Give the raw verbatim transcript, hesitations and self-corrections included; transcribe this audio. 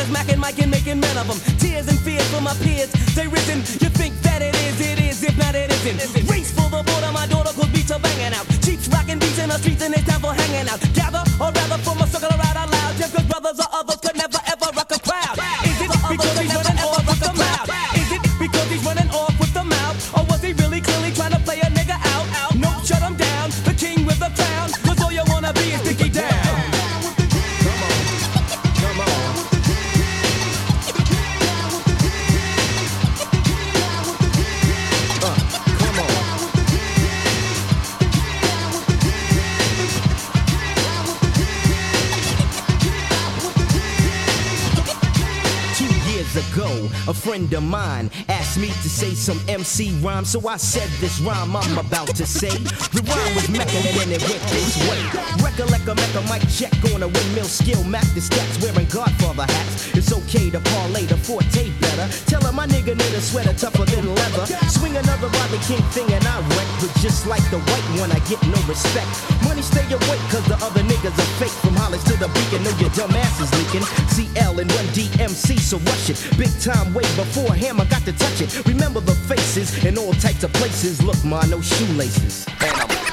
is macking, Mike, and making men of them. Tears and fears for my peers, they risen. You think that it is, it is, if not it isn't. Race for the border, my daughter, cause beats are banging out. Chiefs rocking beats in the streets and it's time for hanging out. Gather, or rather form a circle right out loud. Just cause brothers or others could never ever rock a crowd. Is it because he's running off with the mouth? Is it because he's running off with the mouth? Or was he really clearly trying to play a nigga out? Nope, shut him down, the king with the crown. Cause all you wanna be is Dickie down. Ago, a friend of mine asked me to say some M C rhyme, so I said this rhyme I'm about to say. The rhyme was meckin' and it went this way. Recollect a mecca mic check on a windmill skill, Mac the stats wearing Godfather hats. It's okay to parlay the forte better. Tell her my nigga need a sweater tougher than leather. Swing another Rodney King thing and I wreck, but just like the white one I get no respect. Money stay awake cause the other niggas are fake. From Hollis to the beacon, know your dumb ass is leaking. C L and Run D M C, so rush it. Big time way before Hammer got to touch it. Remember the faces in all types of places. Look, ma, no shoelaces. And I'm